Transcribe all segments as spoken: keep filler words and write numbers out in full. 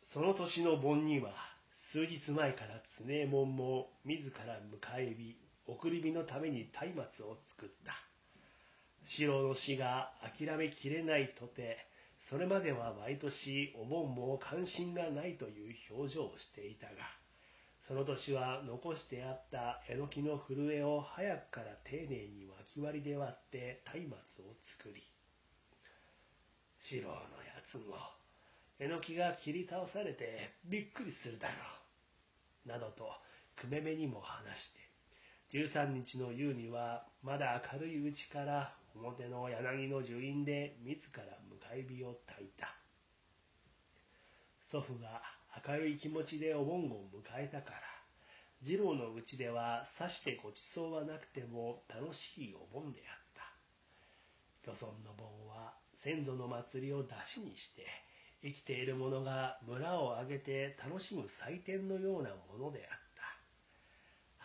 その年の盆には、数日前から常右衛門も自ら迎え火、送り火のために松明を作った。四郎の死が諦めきれないとて、それまでは毎年お盆も関心がないという表情をしていたが、その年は残してあったえのきの震えを早くから丁寧に脇割りで割って松明を作り、四郎のやつも、えのきが切り倒されてびっくりするだろう、などとくめめにも話して、十三日の夕にはまだ明るいうちから表の柳の樹院で自ら迎え火を焚いた。祖父が明るい気持ちでお盆を迎えたから、次郎のうちではさしてごちそうはなくても楽しいお盆であった。漁村の盆は先祖の祭りを出しにして、生きている者が村を挙げて楽しむ祭典のようなものであった。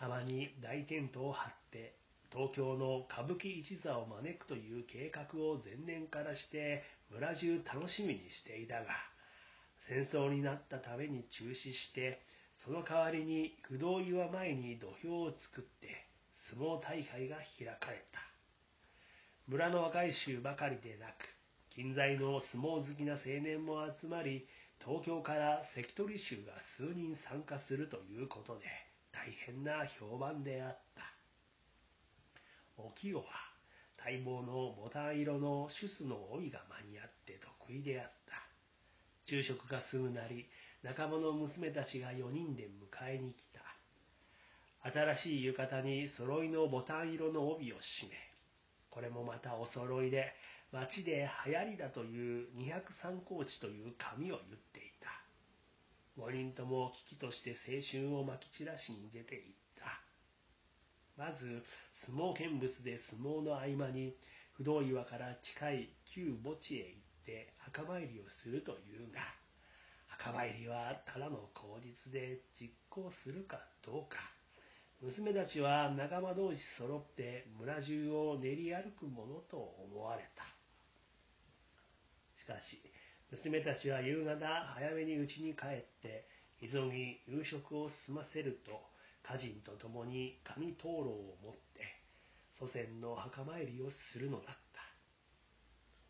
浜に大テントを張って、東京の歌舞伎一座を招くという計画を前年からして村中楽しみにしていたが、戦争になったために中止して、その代わりに不動岩前に土俵を作って相撲大会が開かれた。村の若い衆ばかりでなく、近在の相撲好きな青年も集まり、東京から関取衆が数人参加するということで、大変な評判であった。お清は待望のボタン色のシュスの帯が間に合って得意であった。昼食がすぐなり、仲間の娘たちがよにんで迎えに来た。新しい浴衣に揃いのボタン色の帯を締め、これもまたお揃いで、町で流行りだという二百三高地という紙を言っていた。五人とも危機として青春をまき散らしに出ていった。まず相撲見物で相撲の合間に不動岩から近い旧墓地へ行って墓参りをするというが、墓参りはただの口実で実行するかどうか。娘たちは仲間同士揃って村中を練り歩くものと思われた。しかし娘たちは夕方早めに家に帰って急ぎ夕食を済ませると、家人と共に紙灯籠を持って祖先の墓参りをするのだった。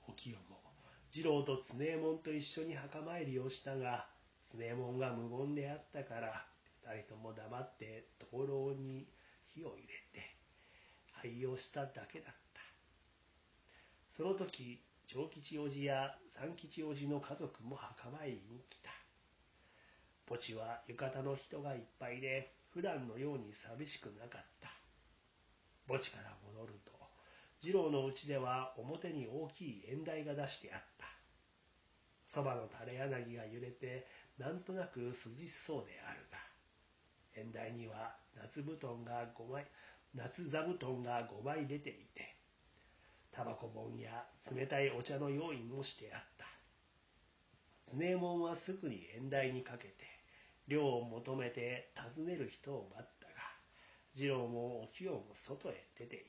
お清も次郎と常右衛門と一緒に墓参りをしたが、常右衛門が無言であったから二人とも黙って灯籠に火を入れて拝用しただけだった。その時長吉おじや三吉おじの家族も墓参りに来た。墓地は浴衣の人がいっぱいで、普段のように寂しくなかった。墓地から戻ると、次郎のうちでは表に大きい縁台が出してあった。そばの垂れ柳が揺れて、なんとなく涼しそうであるが、縁台には夏布団が5枚、夏座布団がごまい出ていて、タバコ盆や冷たいお茶の用意もしてあった。常右衛門はすぐに縁台にかけて、涼を求めて訪ねる人を待ったが、次郎もお清も外へ出て行った。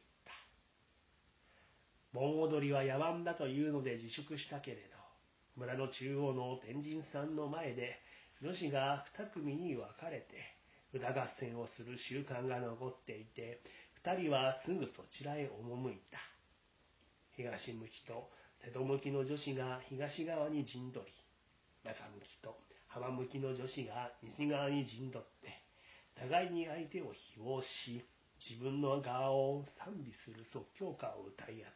盆踊りは野蛮だというので自粛したけれど、村の中央の天神さんの前で女子が二組に分かれて歌合戦をする習慣が残っていて、二人はすぐそちらへ赴いた。東向きと瀬戸向きの女子が東側に陣取り、中向きと浜向きの女子が西側に陣取って、互いに相手を誹謗し、自分の側を賛美する即興歌を歌い合って、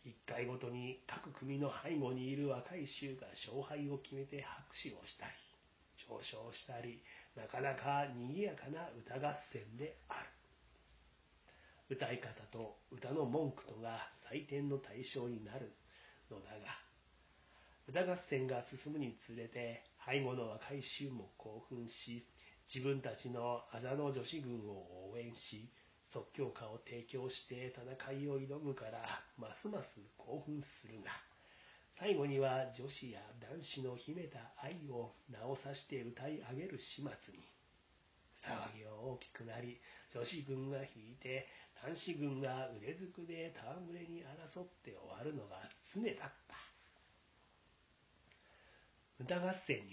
一回ごとに各組の背後にいる若い衆が勝敗を決めて拍手をしたり、嘲笑したり、なかなか賑やかな歌合戦である。歌い方と歌の文句とが採点の対象になるのだが、歌合戦が進むにつれて背後の若い衆も興奮し、自分たちのあざの女子軍を応援し、即興歌を提供して戦いを挑むからますます興奮するが、最後には女子や男子の秘めた愛を名を指して歌い上げる始末に、騒ぎは大きくなり、女子軍が引いて男子軍が腕ずくで戯れに争って終わるのが常だった。歌合戦には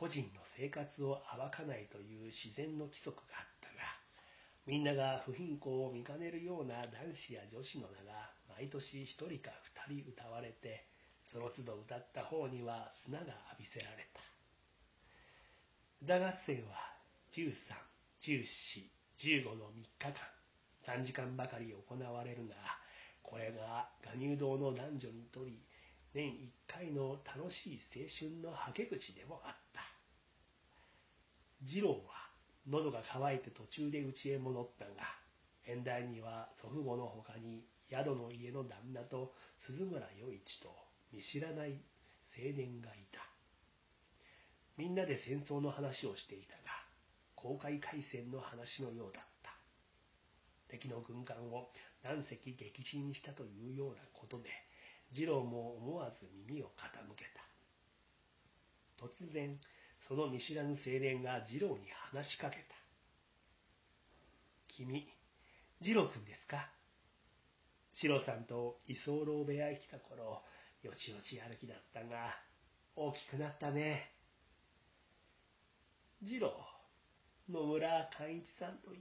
個人の生活を暴かないという自然の規則があったが、みんなが不貧困を見かねるような男子や女子の名が毎年一人か二人歌われて、その都度歌った方には砂が浴びせられた。歌合戦はじゅうさん、じゅうよん、じゅうごのみっかかん、さんじかんばかり行われるが、これが臥乳堂の男女にとり、年いっかいの楽しい青春のはけ口でもあった。次郎は喉が渇いて途中で家へ戻ったが、縁台には祖父母のほかに宿の家の旦那と鈴村与一と見知らない青年がいた。みんなで戦争の話をしていたが、航海海戦の話のようだった。敵の軍艦を何隻撃沈したというようなことで、次郎も思わず耳を傾けた。突然、その見知らぬ青年が次郎に話しかけた。君、次郎くんですか？四郎さんと居候部屋へ来た頃、よちよち歩きだったが、大きくなったね。次郎、野村寛一さんといって、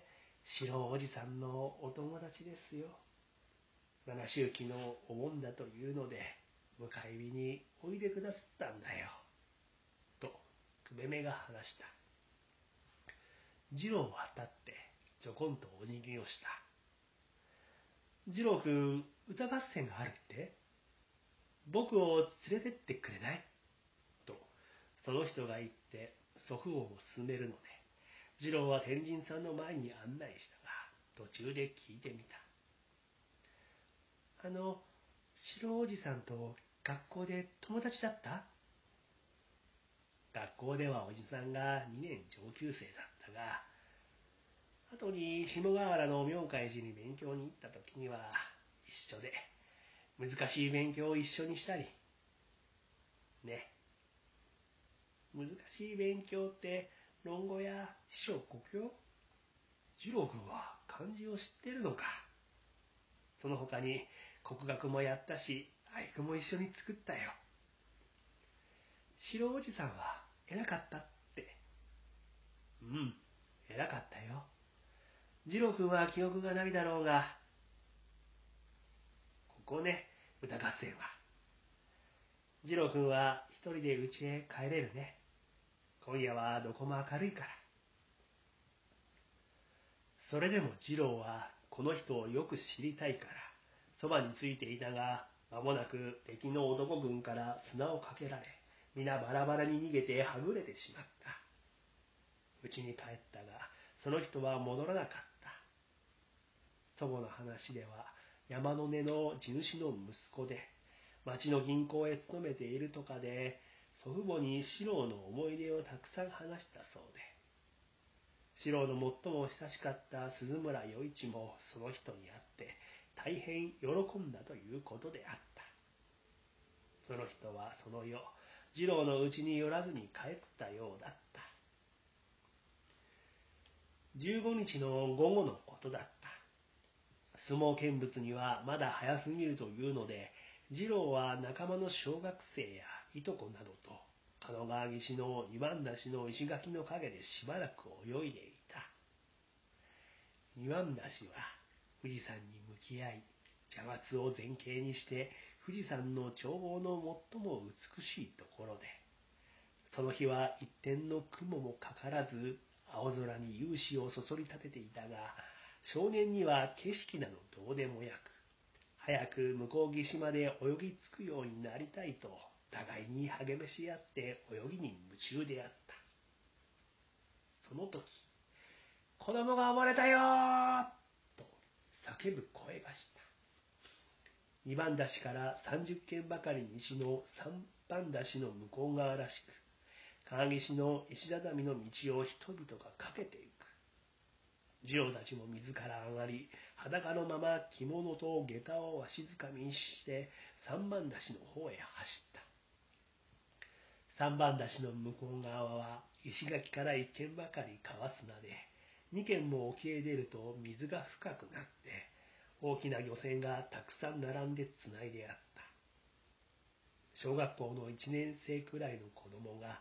四郎おじさんのお友達ですよ。七周忌のお盆だというので、迎え火においでくださったんだよ。と、くべめが話した。次郎は立って、ちょこんとお辞儀をした。次郎くん、歌合戦があるって？僕を連れてってくれない？と、その人が言って、祖父母を勧めるので、次郎は天神さんの前に案内したが、途中で聞いてみた。あの、四郎おじさんと学校で友達だった？学校ではおじさんがにねん上級生だったが、後に下河原の明海寺に勉強に行った時には一緒で、難しい勉強を一緒にしたり。ね。難しい勉強って、論語や四書五経？次郎君は漢字を知ってるのか。その他に国学もやったし、俳句も一緒に作ったよ。四郎おじさんは偉かったって。うん、偉かったよ。次郎君は記憶がないだろうが、ここね、歌合戦は。次郎君は一人で家へ帰れるね。今夜はどこも明るいから。それでも次郎はこの人をよく知りたいから、そばについていたが、間もなく敵の男軍から砂をかけられ、皆バラバラに逃げてはぐれてしまった。家に帰ったが、その人は戻らなかった。祖母の話では、山の根の地主の息子で、町の銀行へ勤めているとかで、祖父母に四郎の思い出をたくさん話したそうで、四郎の最も親しかった鈴村与一もその人に会って、大変喜んだということであった。その人はその夜、次郎の家に寄らずに帰ったようだった。十五日の午後のことだった。相撲見物にはまだ早すぎるというので、次郎は仲間の小学生やいとこなどと、狩野川岸の二番出しの石垣の陰でしばらく泳いでいた。二番出しは富士山に向き合い、茶松を前景にして富士山の眺望の最も美しいところで、その日は一点の雲もかからず、青空に勇姿をそそり立てていたが、少年には景色などどうでもやく、早く向こう岸まで泳ぎ着くようになりたいと、互いに励めし合って泳ぎに夢中であった。その時、子供が溺れたよーと叫ぶ声がした。二番出しから三十軒ばかり西の三番出しの向こう側らしく、川岸の石畳の道を人々が駆けていく。次郎たちも水から上がり、裸のまま着物と下駄をわしづかみにして三番出しの方へ走った。三番出しの向こう側は石垣から一軒ばかり川砂で、二軒も沖へ出ると水が深くなって、大きな漁船がたくさん並んでつないであった。小学校の一年生くらいの子供が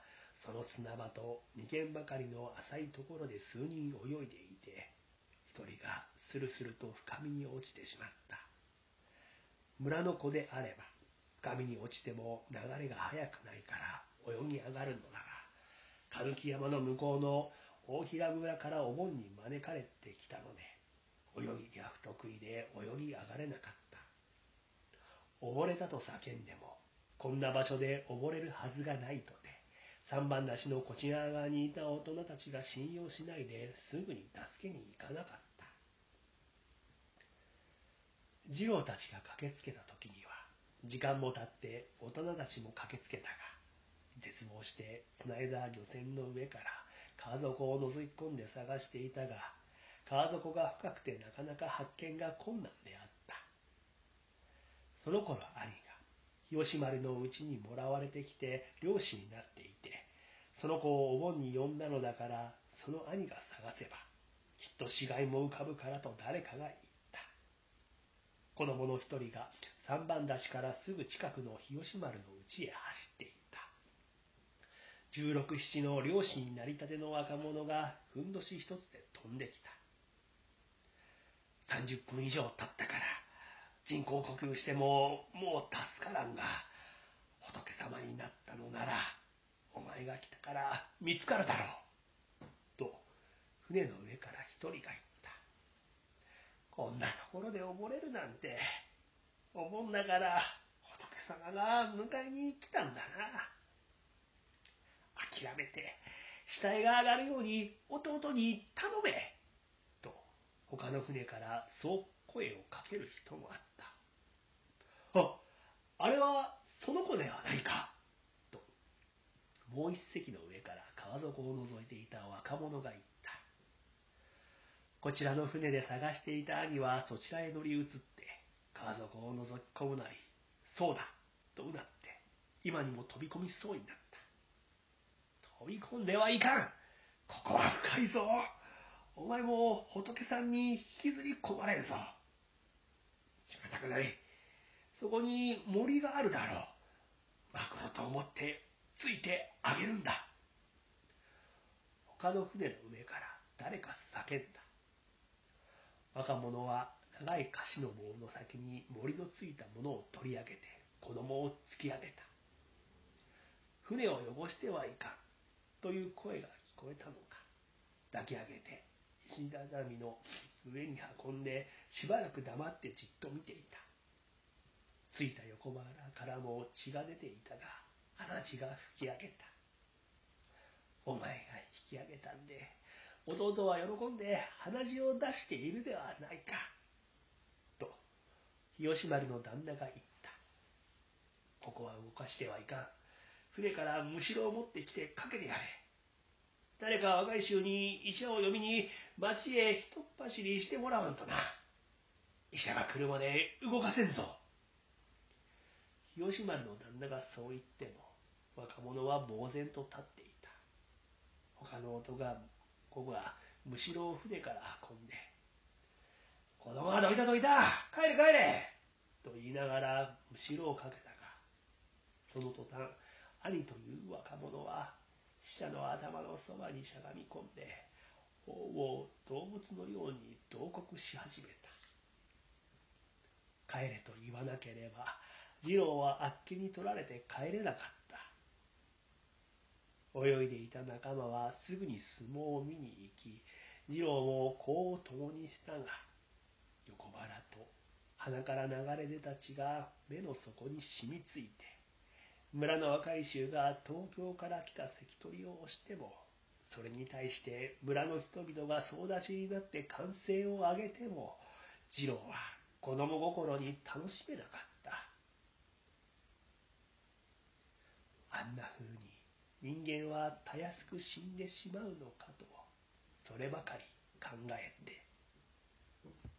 その砂場と二軒ばかりの浅いところで数人泳いでいて、一人がスルスルと深みに落ちてしまった。村の子であれば、深みに落ちても流れが速くないから泳ぎ上がるのだが、狸山の向こうの大平村からお盆に招かれてきたので、泳ぎが不得意で泳ぎ上がれなかった。溺れたと叫んでも、こんな場所で溺れるはずがないとて、三番出しのこちら側にいた大人たちが信用しないですぐに助けに行かなかった。次郎たちが駆けつけた時には、時間も経って大人たちも駆けつけたが、絶望してつないだ漁船の上から川底を覗き込んで探していたが、川底が深くてなかなか発見が困難であった。その頃兄が日吉丸のうちにもらわれてきて漁師になっていて、その子をお盆に呼んだのだから、その兄が探せばきっと死骸も浮かぶからと誰かが言った。子供の一人が三番出しからすぐ近くの日吉丸の家へ走っていった。十六七の漁師になりたての若者がふんどし一つで飛んできた。三十分以上経ったから人工呼吸してももう助からんが、仏様になったのならお前が来たから見つかるだろうと船の上から一人が言った。こんなところで溺れるなんて、お盆だから仏様が迎えに来たんだな。諦めて死体が上がるように弟に頼めと他の船からそう声をかける人もあった。あ、あれはその子ではないかともう一隻の上から川底を覗いていた若者が言った。こちらの船で探していた兄はそちらへ乗り移って川底を覗き込むなり、そうだとうなって今にも飛び込みそうになった。飛び込んではいかん。ここは深いぞ。お前も仏さんに引きずり込まれるぞ。仕方がない。そこに森があるだろう。マグロと思ってついてあげるんだ。他の船の上から誰か叫んだ。若者は長い樫の棒の先に森のついたものを取り上げて子供を突き上げた。船を汚してはいかんという声が聞こえたのか、抱き上げて石畳の上に運んでしばらく黙ってじっと見ていた。ついた横腹からも血が出ていたが、鼻血が吹き上げた。お前が引き上げたんで、弟は喜んで鼻血を出しているではないかと日吉丸の旦那が言った。ここは動かしてはいかん。船からむしろを持ってきてかけてやれ。誰か若い衆に医者を呼びに町へひとっ走りしてもらわんとな。医者が来るまで動かせんぞ。日吉丸の旦那がそう言っても若者は呆然と立っていた。他の男が子がむしろを船から運んで、子供はどいたどいた、帰れ帰れと言いながらむしろをかけたが、その途端兄という若者は死者の頭のそばにしゃがみ込んで頬を動物のように慟哭し始めた。帰れと言わなければ次郎はあっけに取られて帰れなかった。泳いでいた仲間はすぐに相撲を見に行き、次郎も子を共にしたが、横腹と鼻から流れ出た血が目の底に染みついて、村の若い衆が東京から来た関取を押しても、それに対して村の人々が総立ちになって歓声を上げても、次郎は子供心に楽しめなかった。あんな風に人間はたやすく死んでしまうのかと、そればかり考えて。